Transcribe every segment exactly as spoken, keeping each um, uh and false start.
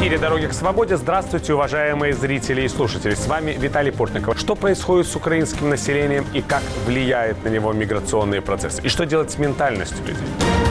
эфире «Дороги к свободе». Здравствуйте, уважаемые зрители и слушатели. С вами Виталий Портников. Что происходит с украинским населением и как влияет на него миграционные процессы? И что делать с ментальностью людей?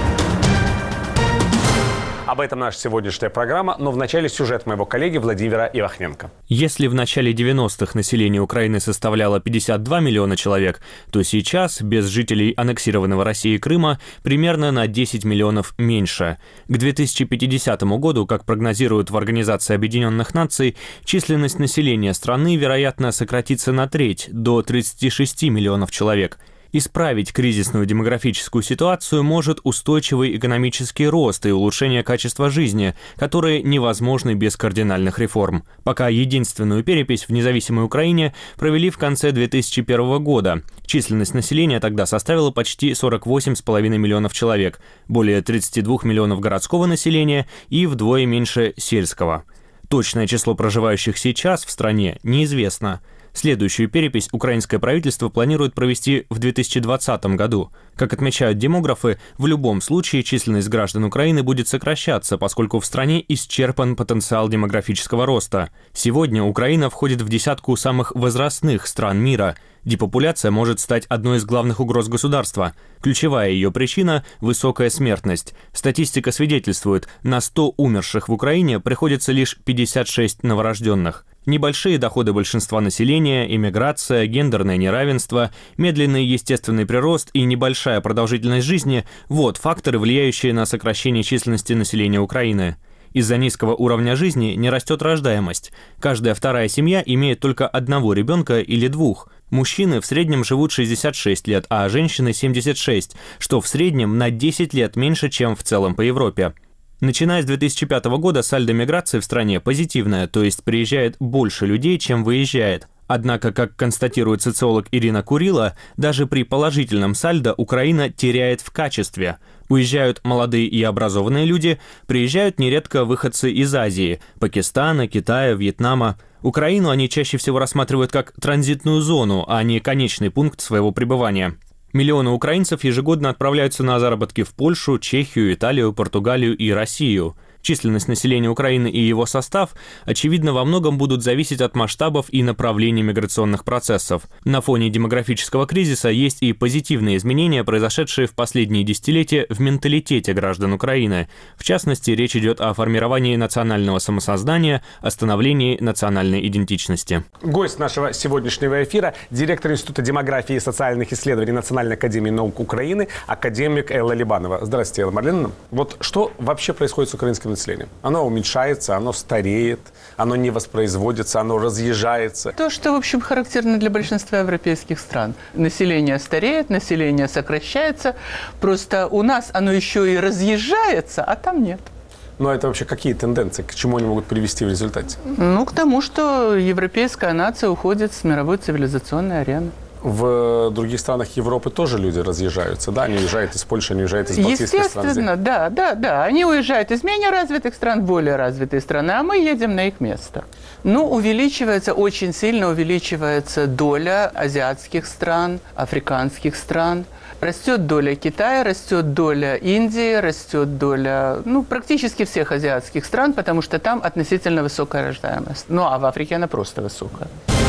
Об этом наша сегодняшняя программа, но вначале сюжет моего коллеги Владимира Ивахненко. Если в начале девяностых население Украины составляло пятьдесят два миллиона человек, то сейчас, без жителей аннексированного Россией Крыма, примерно на десять миллионов меньше. К две тысячи пятидесятому году, как прогнозируют в Организации Объединенных Наций, численность населения страны, вероятно, сократится на треть, до тридцати шести миллионов человек. Исправить кризисную демографическую ситуацию может устойчивый экономический рост и улучшение качества жизни, которые невозможны без кардинальных реформ. Пока единственную перепись в независимой Украине провели в конце две тысячи первого года. Численность населения тогда составила почти сорок восемь с половиной миллионов человек, более тридцати двух миллионов городского населения и вдвое меньше сельского. Точное число проживающих сейчас в стране неизвестно. Следующую перепись украинское правительство планирует провести в две тысячи двадцатом году. Как отмечают демографы, в любом случае численность граждан Украины будет сокращаться, поскольку в стране исчерпан потенциал демографического роста. Сегодня Украина входит в десятку самых возрастных стран мира. Депопуляция может стать одной из главных угроз государства. Ключевая ее причина – высокая смертность. Статистика свидетельствует, на сто умерших в Украине приходится лишь пятьдесят шесть новорожденных. Небольшие доходы большинства населения, иммиграция, гендерное неравенство, медленный естественный прирост и небольшая продолжительность жизни – вот факторы, влияющие на сокращение численности населения Украины. Из-за низкого уровня жизни не растет рождаемость. Каждая вторая семья имеет только одного ребенка или двух. Мужчины в среднем живут шестьдесят шесть лет, а женщины – семьдесят шесть, что в среднем на десять лет меньше, чем в целом по Европе. Начиная с две тысячи пятого года сальдо миграции в стране позитивное, то есть приезжает больше людей, чем выезжает. Однако, как констатирует социолог Ирина Курила, даже при положительном сальдо Украина теряет в качестве. Уезжают молодые и образованные люди, приезжают нередко выходцы из Азии, Пакистана, Китая, Вьетнама. Украину они чаще всего рассматривают как транзитную зону, а не конечный пункт своего пребывания. Миллионы украинцев ежегодно отправляются на заработки в Польшу, Чехию, Италию, Португалию и Россию. Численность населения Украины и его состав, очевидно, во многом будут зависеть от масштабов и направлений миграционных процессов. На фоне демографического кризиса есть и позитивные изменения, произошедшие в последние десятилетия в менталитете граждан Украины. В частности, речь идет о формировании национального самосознания, о становлении национальной идентичности. Гость нашего сегодняшнего эфира – директор Института демографии и социальных исследований Национальной академии наук Украины, академик Элла Либанова. Здравствуйте, Элла Марлиновна. Вот что вообще происходит с украинским населением? Оно уменьшается, оно стареет, оно не воспроизводится, оно разъезжается. То, что, в общем, характерно для большинства европейских стран. Население стареет, население сокращается. Просто у нас оно еще и разъезжается, а там нет. Но это вообще какие тенденции? К чему они могут привести в результате? Ну, к тому, что европейская нация уходит с мировой цивилизационной арены. В других странах Европы тоже люди разъезжаются, да? Они уезжают из Польши, они уезжают из балтийских стран. Естественно, да, да, да. Они уезжают из менее развитых стран в более развитые страны, а мы едем на их место. Ну, увеличивается, очень сильно увеличивается доля азиатских стран, африканских стран. Растет доля Китая, растет доля Индии, растет доля, ну, практически всех азиатских стран, потому что там относительно высокая рождаемость. Ну, а в Африке она просто высокая.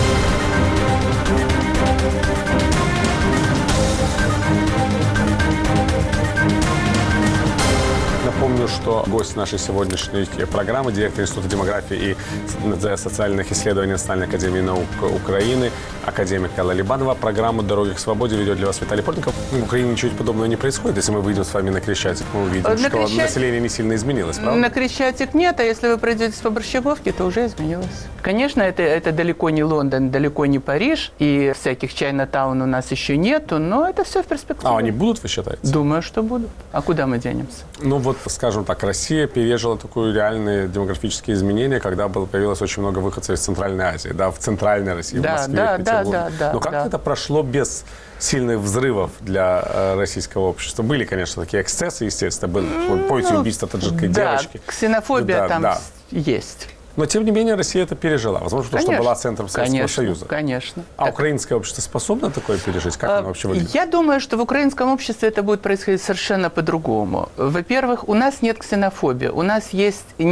Напомню, что гость нашей сегодняшней программы – директор Института демографии и социальных исследований Национальной академии наук Украины, академик Элла Либанова. Программу «Дороги к свободе» ведет для вас Виталий Портников. В Украине ничего подобного не происходит. Если мы выйдем с вами на Крещатик, мы увидим, на что Крещатик... население не сильно изменилось, правда? На Крещатик нет, а если вы пройдете по Борщаговке, то уже изменилось. Конечно, это, это далеко не Лондон, далеко не Париж, и всяких Чайна-таун у нас еще нету, но это все в перспективе. А они будут, вы считаете? Думаю, что будут. А куда мы денемся? Ну вот, скажем так, Россия пережила такое реальные демографические изменения, когда было, появилось очень много выходцев из Центральной Азии, да, в Центральной России, да, в Москве, да, в Петербурге. Да, да, Но как да. это прошло без сильных взрывов для э, российского общества? Были, конечно, такие эксцессы, естественно. Были, ну, помните, убийство таджикской да, девочки. Ксенофобия да, там да. есть. Но, тем не менее, Россия это пережила. Возможно, потому что была центром Советского конечно, Союза. Конечно. А так... украинское общество способно такое пережить? Как оно вообще выглядит? Я думаю, что в украинском обществе это будет происходить совершенно по-другому. Во-первых, у нас нет ксенофобии. У нас есть не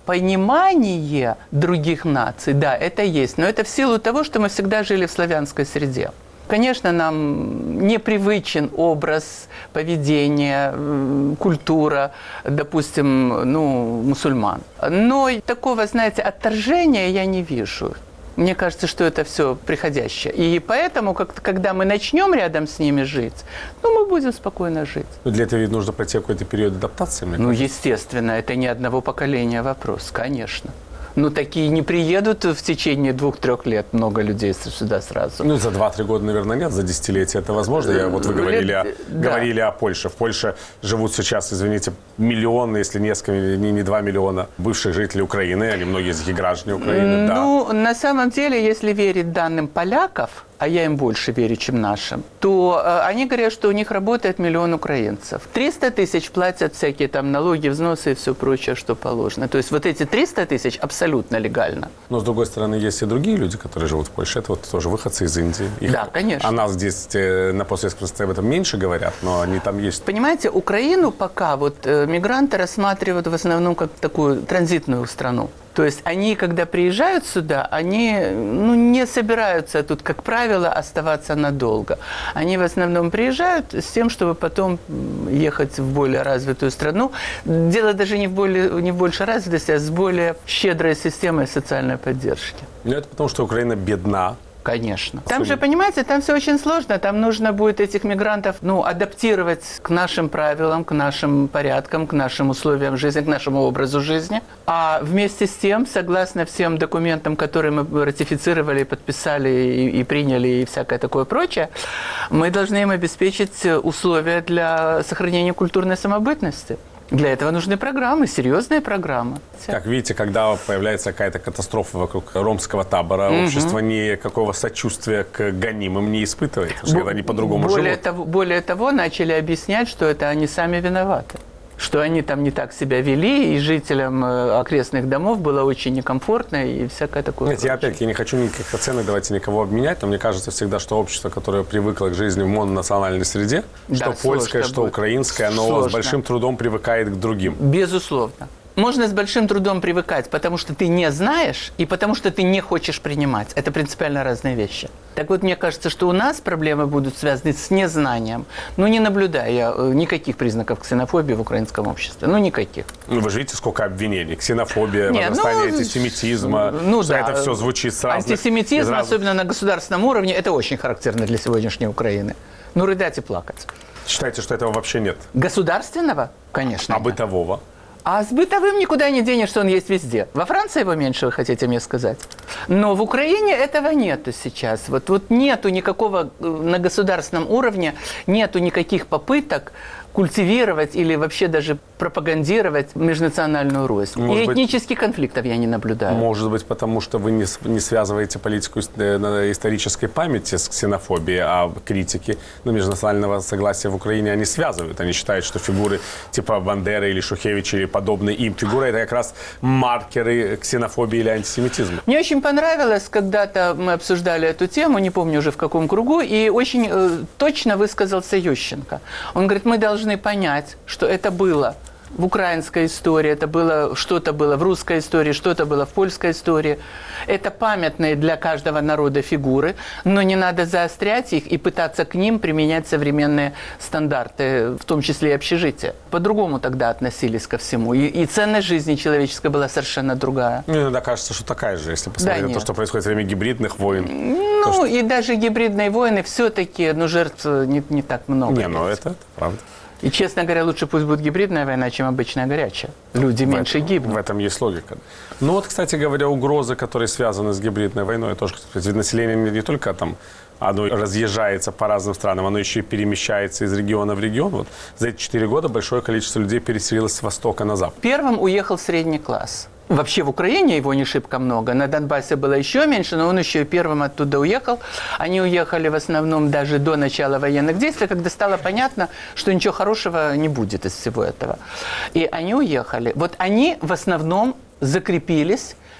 понимание других наций, да, это есть. Но это в силу того, что мы всегда жили в славянской среде. Конечно, нам непривычен образ поведения, культура, допустим, ну, мусульман. Но такого, знаете, отторжения я не вижу. Мне кажется, что это все приходящее. И поэтому, как когда мы начнем рядом с ними жить, ну, мы будем спокойно жить. Но для этого ведь нужно пройти какой-то период адаптации, мне Ну, кажется. естественно, это не одного поколения вопрос, конечно. Ну, такие не приедут в течение двух-трех лет много людей сюда сразу. Ну, за два-три года, наверное, нет, за десятилетия это возможно. Я, вот вы говорили, о, да. говорили о Польше. В Польше живут сейчас, извините, миллионы, если несколько, не, не два миллиона бывших жителей Украины, они многие из них граждане Украины. Ну, да. на самом деле, если верить данным поляков, а я им больше верю, чем нашим, то э, они говорят, что у них работает миллион украинцев. триста тысяч платят всякие там налоги, взносы и все прочее, что положено. То есть вот эти триста тысяч абсолютно легально. Но, с другой стороны, есть и другие люди, которые живут в Польше. Это вот тоже выходцы из Индии. Их, Да, конечно. О нас здесь э, на постсоветском пространстве об этом меньше говорят, но они там есть. Понимаете, Украину пока вот э, мигранты рассматривают в основном как такую транзитную страну. То есть они, когда приезжают сюда, они ну, не собираются тут, как правило, оставаться надолго. Они в основном приезжают с тем, чтобы потом ехать в более развитую страну. Дело даже не в, более, не в большей развитости, а с более щедрой системой социальной поддержки. Ну, это потому, что Украина бедна. Конечно. Там же, понимаете, там все очень сложно. Там нужно будет этих мигрантов, ну, адаптировать к нашим правилам, к нашим порядкам, к нашим условиям жизни, к нашему образу жизни. А вместе с тем, согласно всем документам, которые мы ратифицировали, подписали и, и приняли, и всякое такое прочее, мы должны им обеспечить условия для сохранения культурной самобытности. Для этого нужны программы, серьезные программы. Как видите, когда появляется какая-то катастрофа вокруг ромского табора, угу. общество никакого сочувствия к гонимым не испытывает, потому что Б- они по-другому более живут. Того, более того, начали объяснять, что это они сами виноваты. Что они там не так себя вели, и жителям окрестных домов было очень некомфортно и всякое такое. Знаете, я опять-таки не хочу никаких оценок, давайте никого обменять, но мне кажется всегда, что общество, которое привыкло к жизни в мононациональной среде, да, что польское, что будет. украинское, оно сложно. С большим трудом привыкает к другим. Безусловно. Можно с большим трудом привыкать, потому что ты не знаешь и потому что ты не хочешь принимать. Это принципиально разные вещи. Так вот, мне кажется, что у нас проблемы будут связаны с незнанием. Ну, не наблюдая я никаких признаков ксенофобии в украинском обществе. Ну, никаких. Ну, вы же видите, сколько обвинений. Ксенофобия, Нет, возрастание ну, антисемитизма. Ну, что да. это все звучит сразу. Антисемитизм, разных... особенно на государственном уровне, это очень характерно для сегодняшней Украины. Ну, рыдать и плакать. Считаете, что этого вообще нет? Государственного? Конечно. А нет. бытового? А с бытовым никуда не денешься, он есть везде. Во Франции его меньше, вы хотите мне сказать. Но в Украине этого нету сейчас. Вот, вот нету никакого, на государственном уровне, нету никаких попыток культивировать или вообще даже пропагандировать межнациональную рознь. И этнических конфликтов я не наблюдаю. Может быть, потому что вы не, не связываете политику исторической памяти с ксенофобией, а критики ну, межнационального согласия в Украине они связывают. Они считают, что фигуры типа Бандеры или Шухевича или подобные им фигуры – это как раз маркеры ксенофобии или антисемитизма. Мне очень понравилось, когда-то мы обсуждали эту тему, не помню уже в каком кругу, и очень э, точно высказался Ющенко. Он говорит, мы должны понять, что это было в украинской истории, это было, что-то было в русской истории, что-то было в польской истории. Это памятные для каждого народа фигуры, но не надо заострять их и пытаться к ним применять современные стандарты, в том числе и общежития. По-другому тогда относились ко всему. И, и ценность жизни человеческой была совершенно другая. Мне иногда кажется, что такая же, если посмотреть да, на то, что происходит во время гибридных войн. Ну, то, что... и даже гибридные войны все-таки, ну, жертв не, не так много. Не, ну это, это правда. И, честно говоря, лучше пусть будет гибридная война, чем обычная горячая. Люди в меньше этом, гибнут. В этом есть логика. Ну вот, кстати говоря, угрозы, которые связаны с гибридной войной, тоже, кстати, ведь население не только там оно разъезжается по разным странам, оно еще и перемещается из региона в регион. Вот за эти четыре года большое количество людей переселилось с востока на запад. Первым уехал средний класс. Вообще в Украине его не шибко много. На Донбассе было еще меньше, но он еще и первым оттуда уехал. Они уехали в основном даже до начала военных действий, когда стало понятно, что ничего хорошего не будет из всего этого. И они уехали. Вот они в основном закрепились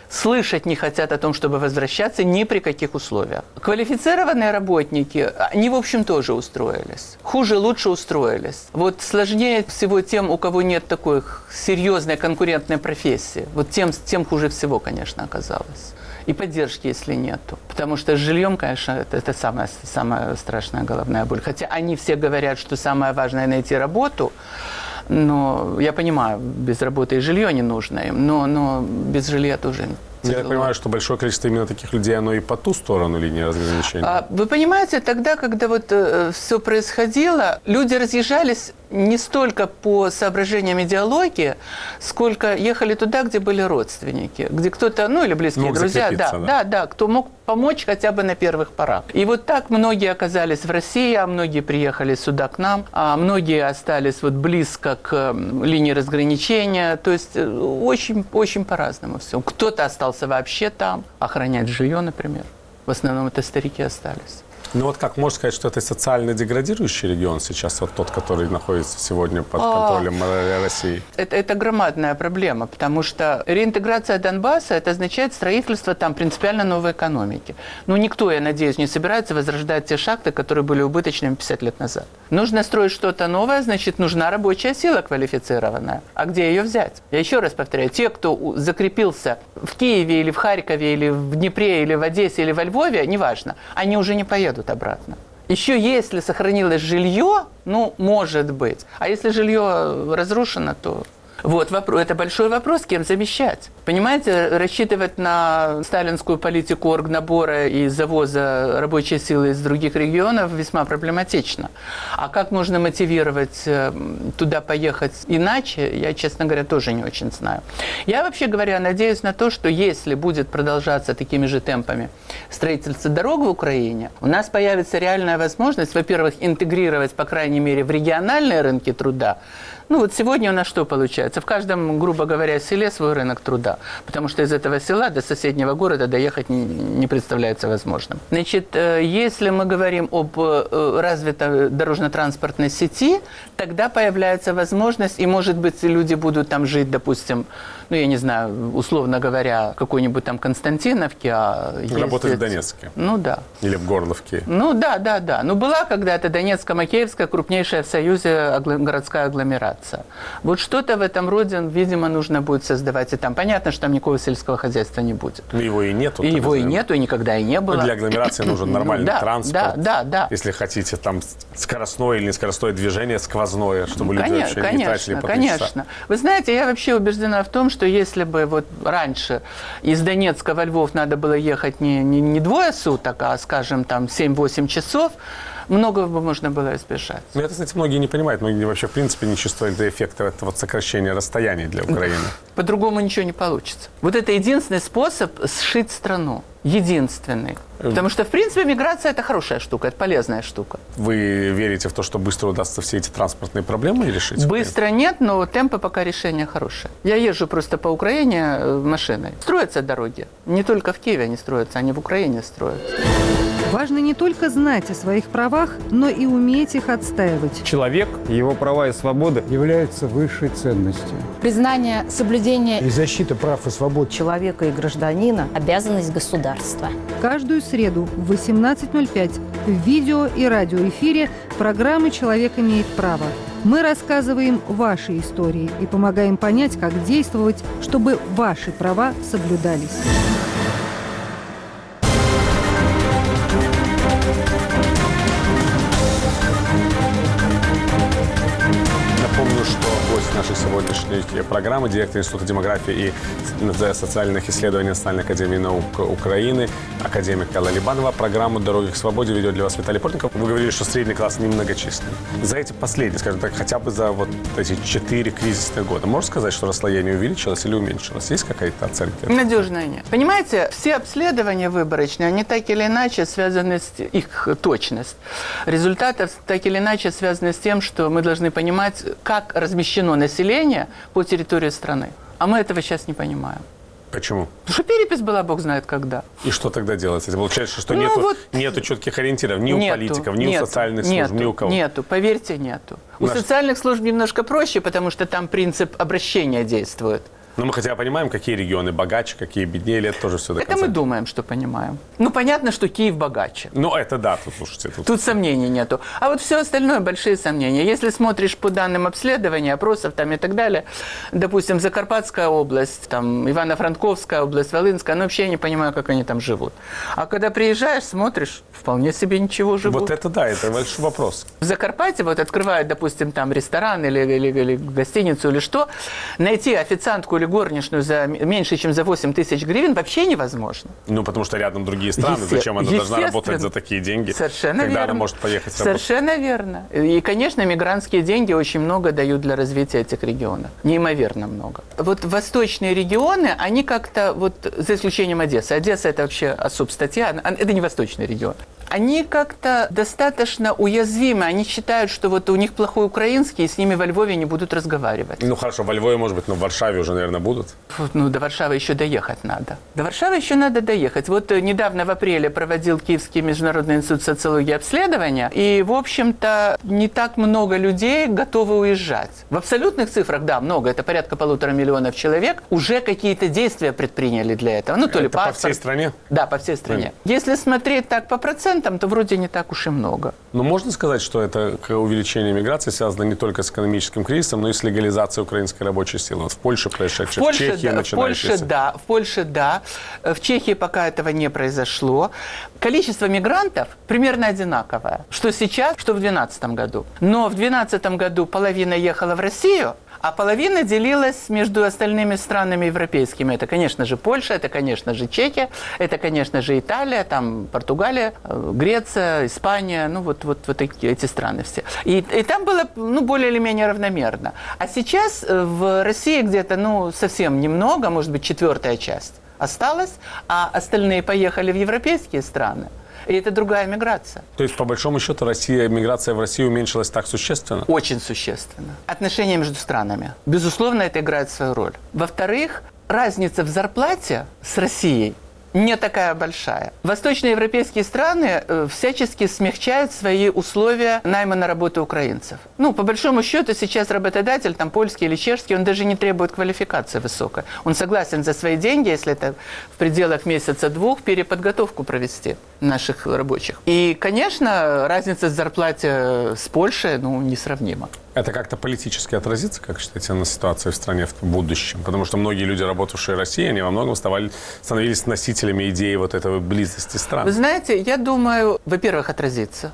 слышать не хотят о том, чтобы возвращаться ни при каких условиях. Квалифицированные работники, они, в общем, тоже устроились. Хуже, лучше устроились. Вот сложнее всего тем, у кого нет такой серьезной конкурентной профессии. Вот тем, тем хуже всего, конечно, оказалось. И поддержки, если нету. Потому что с жильем, конечно, это, это самая, самая страшная головная боль. Хотя они все говорят, что самое важное найти работу. Но я понимаю, без работы и жилье не нужно им. Но, но без жилья тоже тяжело. Я понимаю, что большое количество именно таких людей, оно и по ту сторону линии разграничения. А, вы понимаете, тогда, когда вот э, все происходило, люди разъезжались не столько по соображениям идеологии, сколько ехали туда, где были родственники, где кто-то, ну или близкие мог друзья, да, да. да, да, кто мог помочь хотя бы на первых порах. И вот так многие оказались в России, а многие приехали сюда к нам, а многие остались вот близко к линии разграничения, то есть очень, очень по-разному все. Кто-то остался вообще там, охранять жилье, например. В основном это старики остались. Ну вот как, можно сказать, что это социально деградирующий регион сейчас, вот тот, который находится сегодня под контролем а, России? Это, это громадная проблема, потому что реинтеграция Донбасса, это означает строительство там принципиально новой экономики. Ну, никто, я надеюсь, не собирается возрождать те шахты, которые были убыточными пятьдесят лет назад. Нужно строить что-то новое, значит, нужна рабочая сила квалифицированная. А где ее взять? Я еще раз повторяю, те, кто закрепился в Киеве или в Харькове, или в Днепре, или в Одессе, или во Львове, неважно, они уже не поедут обратно. Еще если сохранилось жилье, ну, может быть. А если жилье разрушено, то... Вот, вопрос, это большой вопрос, кем замещать. Понимаете, рассчитывать на сталинскую политику оргнабора и завоза рабочей силы из других регионов весьма проблематично. А как можно мотивировать туда поехать иначе, я, честно говоря, тоже не очень знаю. Я, вообще говоря, надеюсь на то, что если будет продолжаться такими же темпами строительство дорог в Украине, у нас появится реальная возможность, во-первых, интегрировать, по крайней мере, в региональные рынки труда. Ну вот сегодня у нас что получается? В каждом, грубо говоря, селе свой рынок труда, потому что из этого села до соседнего города доехать не представляется возможным. Значит, если мы говорим об развитой дорожно-транспортной сети, тогда появляется возможность, и, может быть, люди будут там жить, допустим, ну, я не знаю, условно говоря, в какой-нибудь там Константиновке. А работать в Донецке. Ну да. Или в Горловке. Ну да, да, да. Ну была когда-то Донецко-Макеевская крупнейшая в Союзе городская агломерация. Вот что-то в этом роде, видимо, нужно будет создавать и там. Понятно, что там никакого сельского хозяйства не будет. Но его и нету. И его и нету, и никогда и не было. Для агломерации нужен нормальный ну, да, транспорт. Да, да, да. Если хотите, там скоростное или нескоростное движение, сквозное, чтобы люди конечно, вообще не тратили по конечно. часа. Вы знаете, я вообще убеждена в том, что если бы вот раньше из Донецка во Львов надо было ехать не, не, не двое суток, а, скажем, там семь-восемь часов, многого бы можно было избежать. Ну, это, кстати, многие не понимают. Многие вообще, в принципе, не чувствуют эффекта этого сокращения расстояний для Украины. По-другому ничего не получится. Вот это единственный способ сшить страну. Единственный. Потому что, в принципе, миграция – это хорошая штука, это полезная штука. Вы верите в то, что быстро удастся все эти транспортные проблемы решить? Быстро нет, но темпы пока решения хорошие. Я езжу просто по Украине машиной. Строятся дороги. Не только в Киеве они строятся, они в Украине строятся. Важно не только знать о своих правах, но и уметь их отстаивать. Человек, его права и свободы являются высшей ценностью. Признание, соблюдение и защита прав и свобод человека и гражданина – обязанность государства. Каждую среду в восемнадцать ноль пять в видео и радиоэфире программы «Человек имеет право». Мы рассказываем ваши истории и помогаем понять, как действовать, чтобы ваши права соблюдались. Напомню, что гость нашей сегодняшней программы, директор Института демографии и социальных исследований Национальной академии наук Украины, академик Алла Либанова. Программу «Дороги к свободе» ведет для вас Виталий Портников. Вы говорили, что средний класс немногочисленный. За эти последние, скажем так, хотя бы за вот эти четыре кризисных года, можно сказать, что расслоение увеличилось или уменьшилось? Есть какая-то оценка? Надежная нет. Понимаете, все обследования выборочные, они так или иначе связаны с их точность. Результаты так или иначе связаны с тем, что мы должны понимать, как размещено население по территории страны. А мы этого сейчас не понимаем. Почему? Потому что перепись была, бог знает когда. И что тогда делать? Это получается, что ну, нету, вот нету четких ориентиров ни нету, у политиков, ни нету, у социальных служб, нету, ни у кого? Нету, поверьте, нету. У Наш... социальных служб немножко проще, потому что там принцип обращения действует. Но мы хотя бы понимаем, какие регионы богаче, какие беднее, или это тоже все до конца? Это мы думаем, что понимаем. Ну, понятно, что Киев богаче. Ну, это да, тут, слушайте. Тут, тут сомнений нету. А вот все остальное большие сомнения. Если смотришь по данным обследования, опросов там и так далее, допустим, Закарпатская область, там, Ивано-Франковская область, Волынская, ну, вообще я не понимаю, как они там живут. А когда приезжаешь, смотришь, вполне себе ничего живут. Вот это да, это большой вопрос. В Закарпатье вот открывают, допустим, там ресторан или, или, или гостиницу или что, найти официантку или горничную за меньше, чем за восемь тысяч гривен вообще невозможно. Ну, потому что рядом другие страны, Есте... зачем она должна работать за такие деньги, Совершенно когда верно. она может поехать работать? Совершенно верно. И, конечно, мигрантские деньги очень много дают для развития этих регионов. Неимоверно много. Вот восточные регионы, они как-то, вот за исключением Одессы, Одесса – это вообще особая статья, это не восточный регион. Они как-то достаточно уязвимы. Они считают, что вот у них плохой украинский, и с ними во Львове не будут разговаривать. Ну, хорошо, во Львове, может быть, но в Варшаве уже, наверное, будут? Ну, до Варшавы еще доехать надо. До Варшавы еще надо доехать. Вот недавно в апреле проводил Киевский международный институт социологии обследования, и, в общем-то, не так много людей готовы уезжать. В абсолютных цифрах, да, много, это порядка полутора миллионов человек, уже какие-то действия предприняли для этого. Ну, то ли это паспорт. по всей стране? Да, по всей стране. Mm. Если смотреть так по процентам, то вроде не так уж и много. Но можно сказать, что это увеличение миграции связано не только с экономическим кризисом, но и с легализацией украинской рабочей силы. Вот в Польше происшедшее, в, Польше, в Чехии да, начинающееся. В Польше, да, в Польше, да. В Чехии пока этого не произошло. Количество мигрантов примерно одинаковое, что сейчас, что в две тысячи двенадцатом году. Но в две тысячи двенадцатом году половина ехала в Россию, а половина делилась между остальными странами европейскими. Это, конечно же, Польша, это, конечно же, Чехия, это, конечно же, Италия, там, Португалия, Греция, Испания, ну, вот, вот, вот эти, эти страны все. И, и там было, ну, более или менее равномерно. А сейчас в России где-то, ну, совсем немного, может быть, четвертая часть осталась, а остальные поехали в европейские страны. И это другая миграция. То есть, по большому счету, Россия, миграция в Россию уменьшилась так существенно? Очень существенно. Отношения между странами. Безусловно, это играет свою роль. Во-вторых, разница в зарплате с Россией не такая большая. Восточноевропейские страны э, всячески смягчают свои условия найма на работу украинцев. Ну, по большому счету, сейчас работодатель, там, польский или чешский, он даже не требует квалификации высокой. Он согласен за свои деньги, если это в пределах месяца-двух, переподготовку провести наших рабочих. И, конечно, разница в зарплате с Польшей, ну, несравнима. Это как-то политически отразится, как считаете, на ситуации в стране в будущем? Потому что многие люди, работавшие в России, они во многом ставали, становились носителями идеи вот этой близости стран. Вы знаете, я думаю, во-первых, отразится.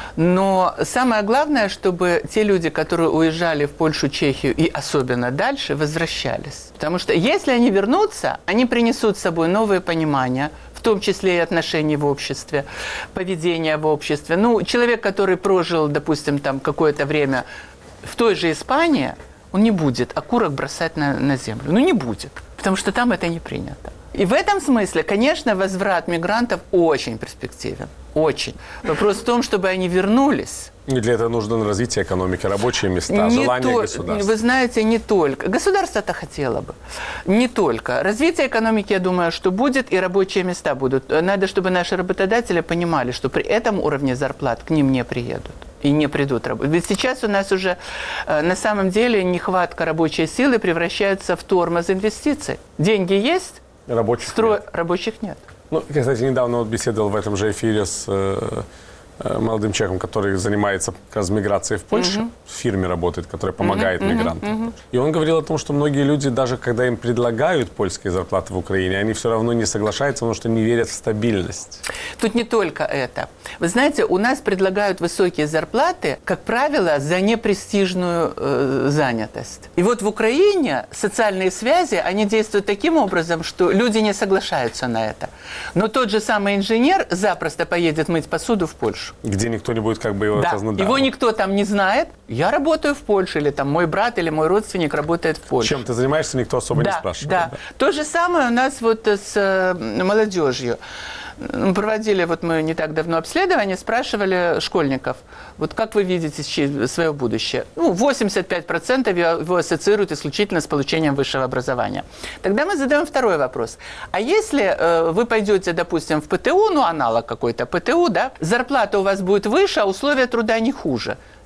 Но самое главное, чтобы те люди, которые уезжали в Польшу, Чехию и особенно дальше, возвращались. Потому что если они вернутся, они принесут с собой новые понимания, в том числе и отношений в обществе, поведения в обществе. Ну, человек, который прожил, допустим, там какое-то время в той же Испании, он не будет окурок бросать на, на землю. Ну, не будет, потому что там это не принято. И в этом смысле, конечно, возврат мигрантов очень перспективен. Очень. Вопрос в том, чтобы они вернулись. И для этого нужно развитие экономики, рабочие места, не желание то, государства. Вы знаете, не только. Государство-то хотело бы. Не только. Развитие экономики, я думаю, что будет, и рабочие места будут. Надо, чтобы наши работодатели понимали, что при этом уровне зарплат к ним не приедут. И не придут работать. Ведь сейчас у нас уже на самом деле нехватка рабочей силы превращается в тормоз инвестиций. Деньги есть, рабочих, строй... нет. рабочих нет. Ну, я, кстати, недавно вот беседовал в этом же эфире с э, э, молодым человеком, который занимается как раз миграцией в Польшу, mm-hmm. в фирме работает, которая помогает mm-hmm. мигрантам. Mm-hmm. И он говорил о том, что многие люди, даже когда им предлагают польские зарплаты в Украине, они все равно не соглашаются, потому что не верят в стабильность. Тут не только это. Вы знаете, у нас предлагают высокие зарплаты, как правило, за непрестижную э, занятость. И вот в Украине социальные связи, они действуют таким образом, что люди не соглашаются на это. Но тот же самый инженер запросто поедет мыть посуду в Польшу. Где никто не будет как бы его... Да, казну, да. Его никто там не знает. Я работаю в Польше, или там мой брат или мой родственник работает в Польше. Чем ты занимаешься, никто особо да, не спрашивает. Да. Да. То же самое у нас вот с э, молодежью. Проводили, вот мы не так давно обследование, спрашивали школьников, вот как вы видите свое будущее? Ну, восемьдесят пять процентов его ассоциируют исключительно с получением высшего образования. Тогда мы задаем второй вопрос. А если э, вы пойдете, допустим, в ПТУ, ну, аналог какой-то ПТУ, да, зарплата у вас будет выше, а условия труда не хуже.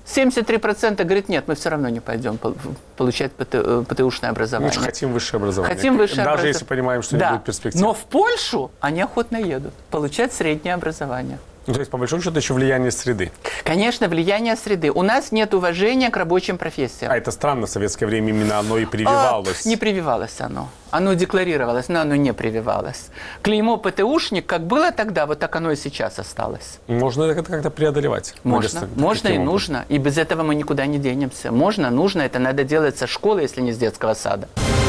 семьдесят три процента говорит, нет, мы все равно не пойдем получать ПТУшное образование. Мы хотим высшее образование. Хотим высшее Даже образование. если понимаем, что да. не будет перспектив. Но в Польшу они охотно едут получать среднее образование. Ну, то есть, по большому счету, еще влияние среды. Конечно, влияние среды. У нас нет уважения к рабочим профессиям. А это странно, в советское время именно оно и прививалось. А, не прививалось оно. Оно декларировалось, но оно не прививалось. Клеймо ПТУшник, как было тогда, вот так оно и сейчас осталось. Можно это как-то преодолевать? Можно, можно и нужно. И без этого мы никуда не денемся. Можно, нужно. Это надо делать со школы, если не с детского сада.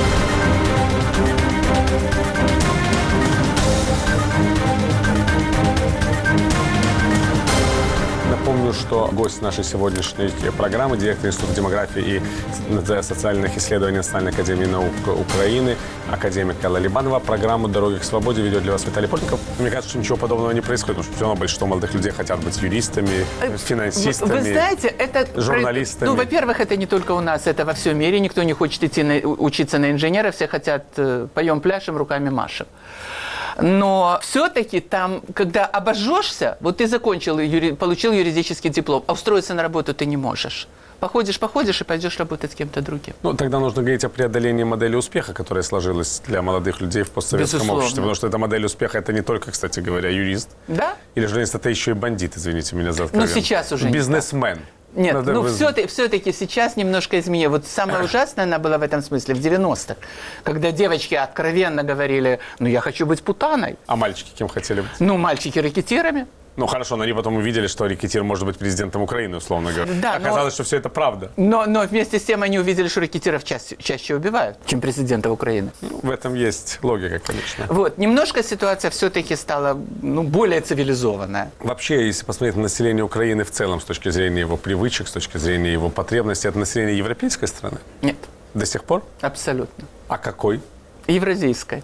Напомню, что гость нашей сегодняшней программы, директор Института демографии и социальных исследований Национальной академии наук Украины, академик Алла Либанова. Программу «Дороги к свободе» ведет для вас Виталий Портников. Мне кажется, что ничего подобного не происходит, потому что все равно большинство молодых людей хотят быть юристами, финансистами, Вы знаете, это журналистами. Ну, во-первых, это не только у нас, это во всем мире. Никто не хочет идти на, учиться на инженера, все хотят поем, пляшем, руками машем. Но все-таки там, когда обожжешься, вот ты закончил, юри, получил юридический диплом, а устроиться на работу ты не можешь. Походишь, походишь и пойдешь работать с кем-то другим. Ну, тогда нужно говорить о преодолении модели успеха, которая сложилась для молодых людей в постсоветском Безусловно. обществе. Потому что эта модель успеха – это не только, кстати говоря, юрист. Да? Или журналист – это еще и бандит, извините меня за Ну, откровенность. сейчас уже Бизнесмен. Нет, Надо ну вы... все-таки, все-таки сейчас немножко изменилось. Вот самое ужасное она была в этом смысле в девяностых, когда девочки откровенно говорили, ну я хочу быть путаной. А мальчики кем хотели быть? Ну, мальчики рэкетирами. Ну хорошо, но они потом увидели, что рэкетир может быть президентом Украины, условно говоря. Да, Оказалось, но... что все это правда. Но, но вместе с тем они увидели, что рэкетиров чаще, чаще убивают, чем президентов Украины. Ну, в этом есть логика, конечно. Вот, немножко ситуация все-таки стала ну, более цивилизованная. Вообще, если посмотреть на население Украины в целом, с точки зрения его привычек, с точки зрения его потребностей, это население европейской страны? Нет. До сих пор? Абсолютно. А какой? Евразийской.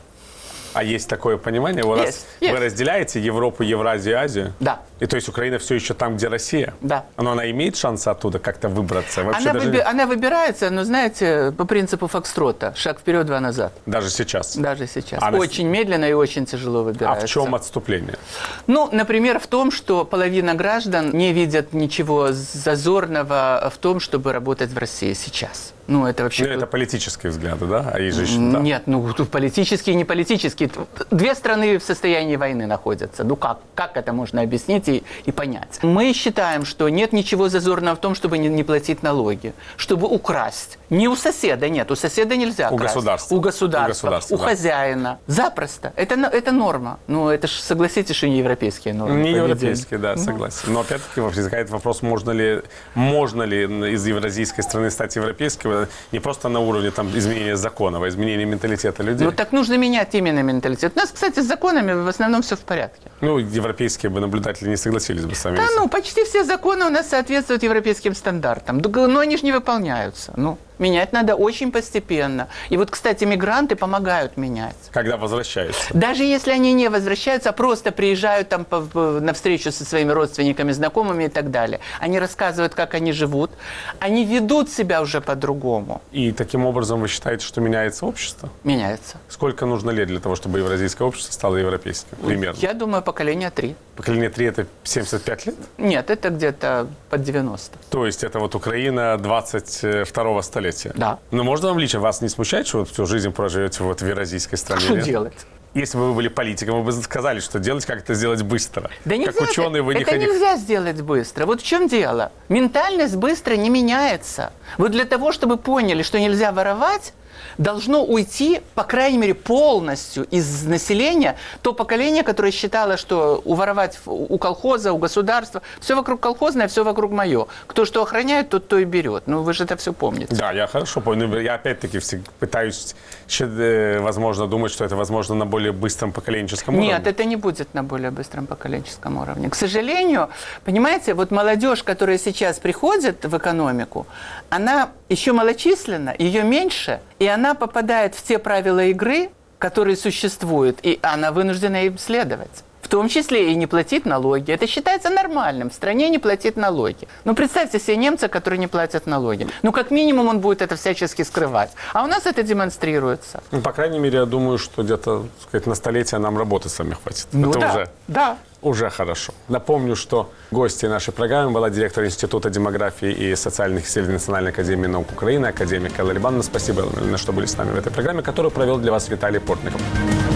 А есть такое понимание? У есть, нас есть. Вы разделяете Европу, Евразию, Азию? Да. И то есть Украина все еще там, где Россия? Да. Но она имеет шанс оттуда как-то выбраться? Вообще Она, даже, выби... она выбирается, но, знаете, по принципу Фокстрота. Шаг вперед, два назад. даже сейчас? Даже сейчас. А на- Очень медленно и очень тяжело А выбирается. в чем отступление? Ну, например, в том, что половина граждан не видят ничего зазорного в том, чтобы работать в России сейчас. Ну, это вообще... Ну, это политические взгляды, да? А есть же еще, да. Нет, ну, тут политические и не политические. Две страны в состоянии войны находятся. Ну, как? Как это можно объяснить и, и понять? Мы считаем, что нет ничего зазорного в том, чтобы не, не платить налоги, чтобы украсть. Не у соседа, нет, у соседа нельзя У красть. государства. У государства, У государства, у да. хозяина. Запросто. Это, это норма. Ну, это же, согласитесь, что не европейские нормы. Не поведения. европейские, да, согласен. Но опять-таки возникает вопрос, можно ли, можно ли из евразийской страны стать европейской, не просто на уровне там, изменения законов, а изменения менталитета людей. Ну, так нужно менять именно менталитет. У нас, кстати, с законами в основном все в порядке. Ну, европейские бы наблюдатели не согласились бы с вами. Да, если- ну, почти все законы у нас соответствуют европейским стандартам. Да, но они же не выполняются. Ну, менять надо очень постепенно. И вот, кстати, мигранты помогают менять. Когда возвращаются. Даже если они не возвращаются, а просто приезжают там по- по- на встречу со своими родственниками, знакомыми и так далее. Они рассказывают, как они живут. Они ведут себя уже по-другому. И таким образом вы считаете, что меняется общество? Меняется. Сколько нужно лет для того, чтобы евразийское общество стало европейским? Примерно. Я думаю, поколение три. Поколение три – это семьдесят пять лет? Нет, это где-то под девяносто. То есть это вот Украина двадцать второго столетия? Да. Но можно вам лично, вас не смущает, что вот всю жизнь проживете вот в евразийской стране? Что нет? делать? Если бы вы были политиком, вы бы сказали, что делать, как это сделать быстро. Да нельзя, как ученые вы не это ходите. нельзя сделать быстро. Вот в чем дело. Ментальность быстро не меняется. Вот для того, чтобы поняли, что нельзя воровать, должно уйти, по крайней мере, полностью из населения то поколение, которое считало, что уворовать у колхоза, у государства, все вокруг колхозное, все вокруг мое. Кто что охраняет, тот то и берет. Ну, вы же это все помните. Да, я хорошо помню. Но я опять-таки всег- пытаюсь, э, возможно, думать, что это возможно на более быстром поколенческом уровне. Нет, это не будет на более быстром поколенческом уровне. К сожалению, понимаете, вот молодежь, которая сейчас приходит в экономику, она еще малочисленна, ее меньше, и она попадает в те правила игры, которые существуют, и она вынуждена им следовать. В том числе и не платить налоги. Это считается нормальным. В стране не платить налоги. Ну, представьте себе немца, который не платит налоги. Ну, как минимум, он будет это всячески скрывать. А у нас это демонстрируется. Ну, по крайней мере, я думаю, что где-то, так сказать, на столетие нам работы с вами хватит. Ну, это да, уже, да. уже хорошо. Напомню, что гостьей нашей программы была директор Института демографии и социальных исследований Национальной академии наук Украины, академик Элла Либановна. Спасибо, Элла, что были с нами в этой программе, которую провел для вас Виталий Портников.